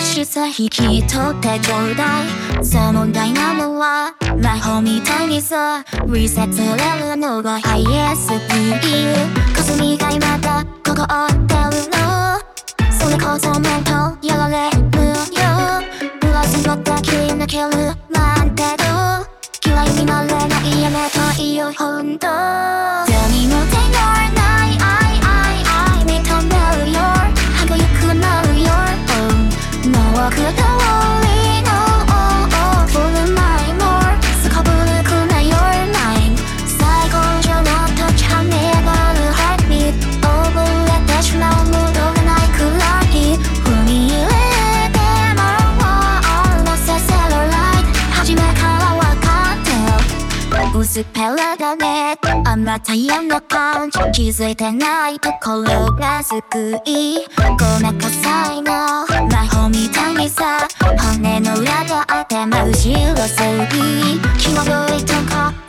しさ引き取ってちょうだい。さあ問題なのは魔法みたいにさリセットされるのがハイエスピード。霞がまだここってるのそれこそ面とやられるよ。ブラスのだけ抜けるなんてど嫌いになれないやめたいよほんと。何も手がない認めるよ歯がゆくなるよもうくどりの振る舞いもすこぶるくな Your mind 最高じゃなったチャンネルるハートビート溺れてしまう戻れないくらい踏み入れてもなさせるライト初めからわかってる薄っぺらだねあまた嫌な感じ気づいてないところが救いごめんなさいな魔法みたいにさ骨の裏があって真後ろすぎ際どいとこ